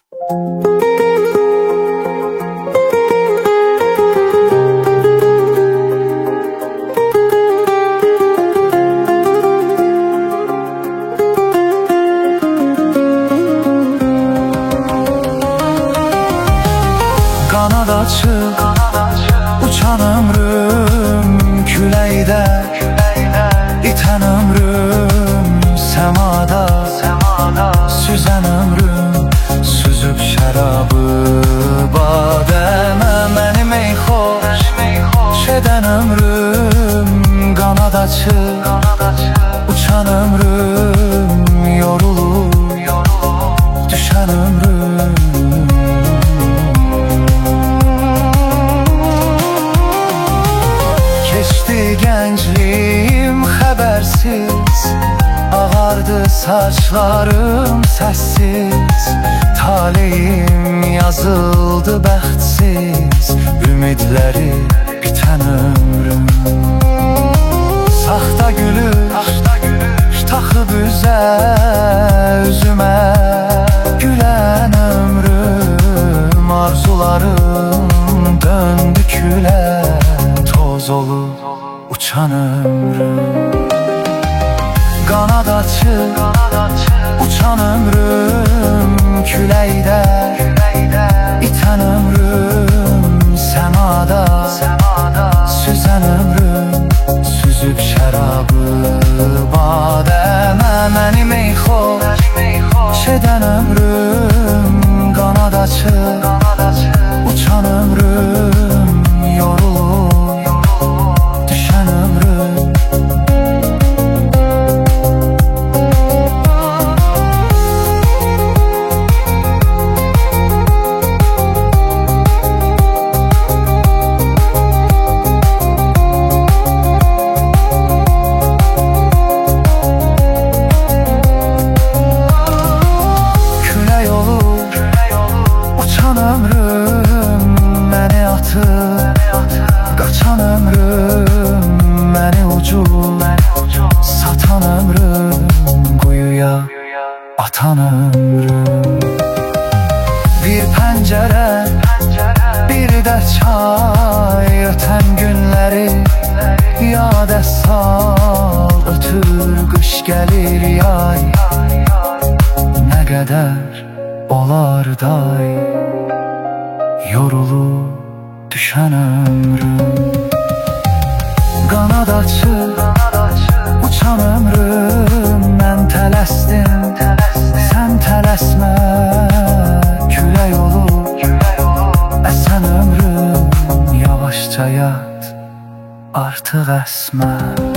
Kanat açıb uçan ömrüm küləkdə, itən ömrüm səmada, süzən ömrüm süzüb şərabı badəmə. Məni meyxoş edən ömrüm qanad açıb uçan ömrüm yorulub düşən ömrüm. Gəncliyim xəbərsiz, ağardı saçlarım səssiz, taleyim yazıldı bəxtsiz, ümidləri bitən ömrüm. Saxta gülüş taxıb üzümə, gülən ömrüm, arzularım döndü külə, toz olub uçan ömrüm. Qanad açıb uçan ömrüm küləkdə, itən ömrüm səmada, süzən ömrüm süzüb şərabı badəmə. Məni meyxoş edən ömrüm qanad açıb uçan ömrüm yorulub düşən ömrüm. Külək olub uçan ömrüm məni atıb, qaçan ömrüm məni ucub satan ömrüm, quyuya atan ömrüm. Bir pəncərə, bir də çay, ötən günləri yadə sal, ötür qış gəlir yay, nə qədər olar day, yorulub düşən ömrüm. Qanad açıb uçan ömrüm, mən tələsdim, sən tələsmə, külək olub əsən ömrüm, yavaşca yat, artıq əsmə.